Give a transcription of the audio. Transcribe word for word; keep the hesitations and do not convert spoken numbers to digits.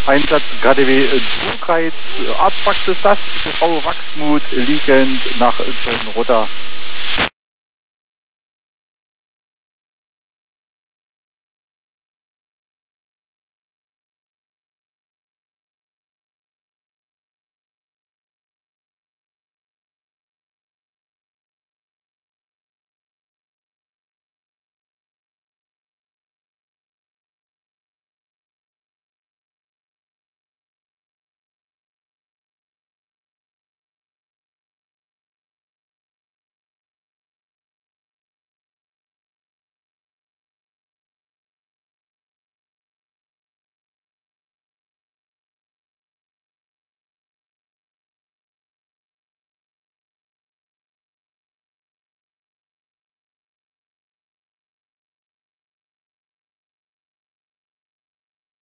Einsatz gerade wie Zugreiz, Arztpraxis, das, Frau Wachsmuth liegend nach Zollenrotter